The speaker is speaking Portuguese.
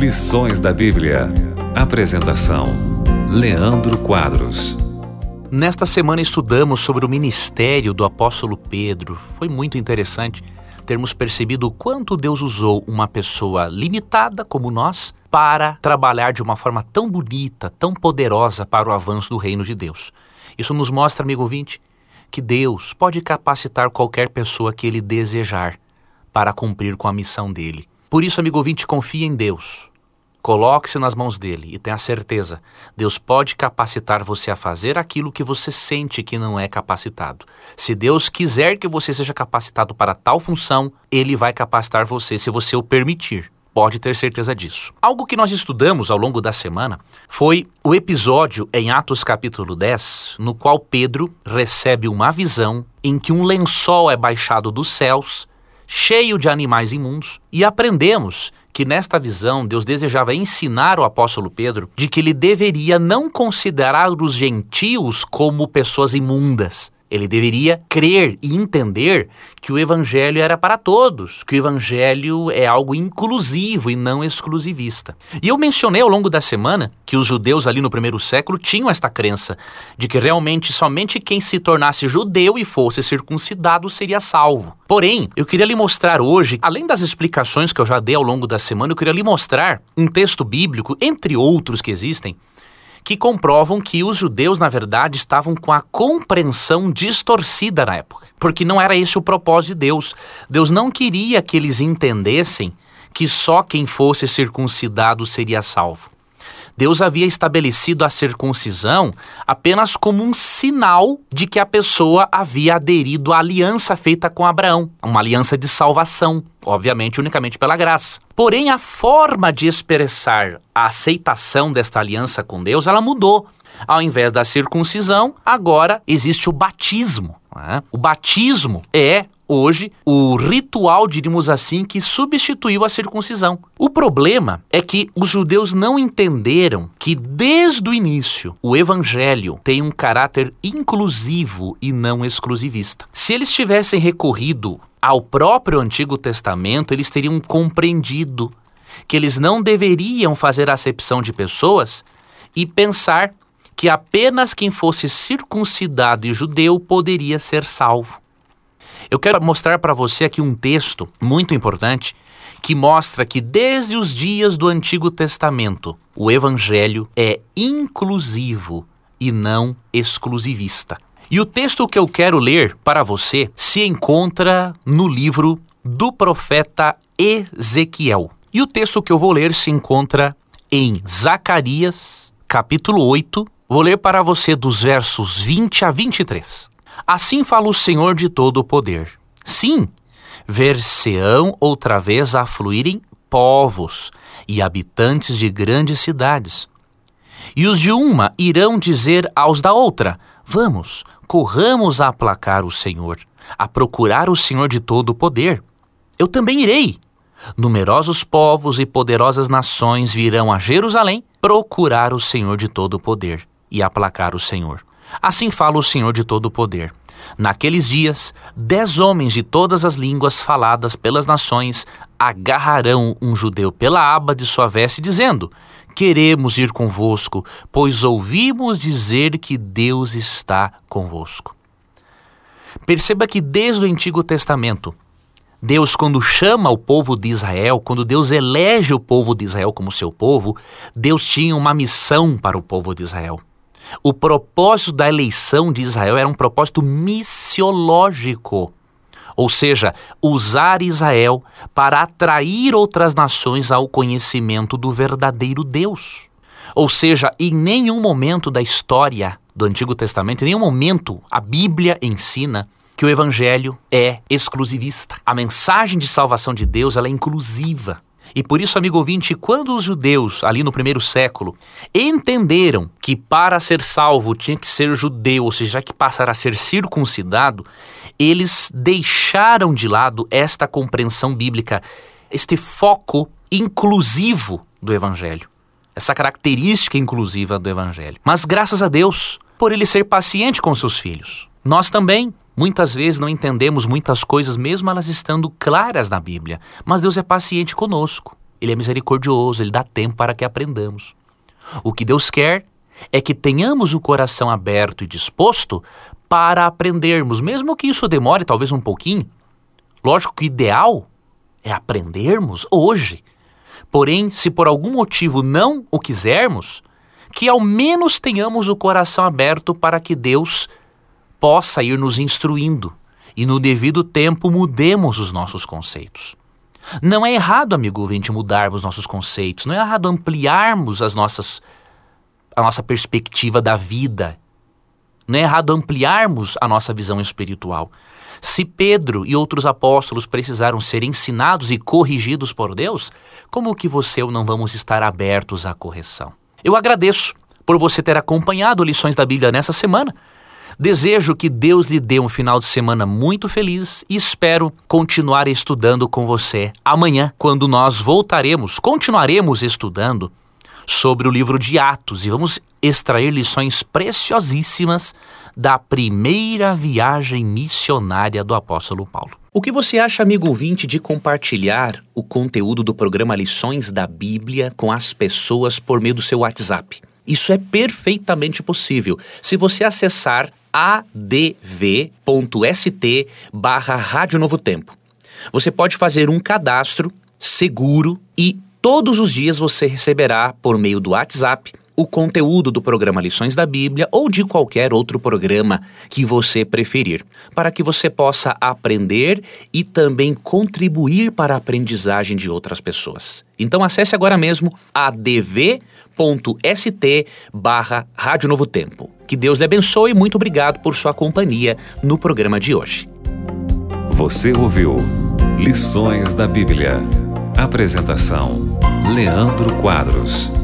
Lições da Bíblia. Apresentação: Leandro Quadros. Nesta semana estudamos sobre o ministério do apóstolo Pedro. Foi muito interessante termos percebido o quanto Deus usou uma pessoa limitada como nós para trabalhar de uma forma tão bonita, tão poderosa para o avanço do reino de Deus. Isso nos mostra, amigo ouvinte, que Deus pode capacitar qualquer pessoa que Ele desejar para cumprir com a missão dele. Por isso, amigo ouvinte, confie em Deus. Coloque-se nas mãos dele e tenha certeza, Deus pode capacitar você a fazer aquilo que você sente que não é capacitado. Se Deus quiser que você seja capacitado para tal função, Ele vai capacitar você, se você o permitir. Pode ter certeza disso. Algo que nós estudamos ao longo da semana foi o episódio em Atos capítulo 10, no qual Pedro recebe uma visão em que um lençol é baixado dos céus, cheio de animais imundos, e aprendemos que nesta visão Deus desejava ensinar o apóstolo Pedro de que ele deveria não considerar os gentios como pessoas imundas. Ele deveria crer e entender que o evangelho era para todos, que o evangelho é algo inclusivo e não exclusivista. E eu mencionei ao longo da semana que os judeus ali no primeiro século tinham esta crença de que realmente somente quem se tornasse judeu e fosse circuncidado seria salvo. Porém, eu queria lhe mostrar hoje, além das explicações que eu já dei ao longo da semana, eu queria lhe mostrar um texto bíblico, entre outros que existem, que comprovam que os judeus, na verdade, estavam com a compreensão distorcida na época. Porque não era esse o propósito de Deus. Deus não queria que eles entendessem que só quem fosse circuncidado seria salvo. Deus havia estabelecido a circuncisão apenas como um sinal de que a pessoa havia aderido à aliança feita com Abraão, uma aliança de salvação, obviamente unicamente pela graça. Porém, a forma de expressar a aceitação desta aliança com Deus, ela mudou. Ao invés da circuncisão, agora existe o batismo. O batismo é hoje o ritual, diríamos assim, que substituiu a circuncisão. O problema é que os judeus não entenderam que desde o início o evangelho tem um caráter inclusivo e não exclusivista. Se eles tivessem recorrido ao próprio Antigo Testamento, eles teriam compreendido que eles não deveriam fazer acepção de pessoas e pensar que apenas quem fosse circuncidado e judeu poderia ser salvo. Eu quero mostrar para você aqui um texto muito importante que mostra que desde os dias do Antigo Testamento o evangelho é inclusivo e não exclusivista. E o texto que eu quero ler para você se encontra no livro do profeta Ezequiel. E o texto que eu vou ler se encontra em Zacarias, capítulo 8. Vou ler para você dos versos 20 a 23. Assim fala o Senhor de todo o poder. Sim, ver-se-ão outra vez afluírem povos e habitantes de grandes cidades. E os de uma irão dizer aos da outra: vamos, corramos a aplacar o Senhor, a procurar o Senhor de todo o poder. Eu também irei. Numerosos povos e poderosas nações virão a Jerusalém procurar o Senhor de todo o poder e aplacar o Senhor. Assim fala o Senhor de todo o poder. Naqueles dias, 10 homens de todas as línguas faladas pelas nações agarrarão um judeu pela aba de sua veste, dizendo: queremos ir convosco, pois ouvimos dizer que Deus está convosco. Perceba que desde o Antigo Testamento, Deus, quando chama o povo de Israel, quando Deus elege o povo de Israel como seu povo, Deus tinha uma missão para o povo de Israel. O propósito da eleição de Israel era um propósito missiológico, ou seja, usar Israel para atrair outras nações ao conhecimento do verdadeiro Deus. Ou seja, em nenhum momento da história do Antigo Testamento, em nenhum momento a Bíblia ensina que o evangelho é exclusivista. A mensagem de salvação de Deus, ela é inclusiva. E por isso, amigo ouvinte, quando os judeus, ali no primeiro século, entenderam que para ser salvo tinha que ser judeu, ou seja, que passar a ser circuncidado, eles deixaram de lado esta compreensão bíblica, este foco inclusivo do evangelho, essa característica inclusiva do evangelho. Mas graças a Deus, por ele ser paciente com seus filhos. Nós também, muitas vezes, não entendemos muitas coisas, mesmo elas estando claras na Bíblia. Mas Deus é paciente conosco. Ele é misericordioso, Ele dá tempo para que aprendamos. O que Deus quer é que tenhamos o coração aberto e disposto para aprendermos, mesmo que isso demore talvez um pouquinho. Lógico que o ideal é aprendermos hoje. Porém, se por algum motivo não o quisermos, que ao menos tenhamos o coração aberto para que Deus possa ir nos instruindo e no devido tempo mudemos os nossos conceitos. Não é errado, amigo ouvinte, mudarmos nossos conceitos, não é errado ampliarmos a nossa perspectiva da vida, não é errado ampliarmos a nossa visão espiritual. Se Pedro e outros apóstolos precisaram ser ensinados e corrigidos por Deus, como que você e eu não vamos estar abertos à correção? Eu agradeço por você ter acompanhado Lições da Bíblia nessa semana. Desejo que Deus lhe dê um final de semana muito feliz e espero continuar estudando com você amanhã, quando nós continuaremos estudando sobre o livro de Atos e vamos extrair lições preciosíssimas da primeira viagem missionária do apóstolo Paulo. O que você acha, amigo ouvinte, de compartilhar o conteúdo do programa Lições da Bíblia com as pessoas por meio do seu WhatsApp? Isso é perfeitamente possível. Se você acessar adv.st/Rádio Novo Tempo, você pode fazer um cadastro seguro e todos os dias você receberá, por meio do WhatsApp, o conteúdo do programa Lições da Bíblia ou de qualquer outro programa que você preferir, para que você possa aprender e também contribuir para a aprendizagem de outras pessoas. Então acesse agora mesmo adv.st/Rádio Novo Tempo. Que Deus lhe abençoe e muito obrigado por sua companhia no programa de hoje. Você ouviu Lições da Bíblia. Apresentação: Leandro Quadros.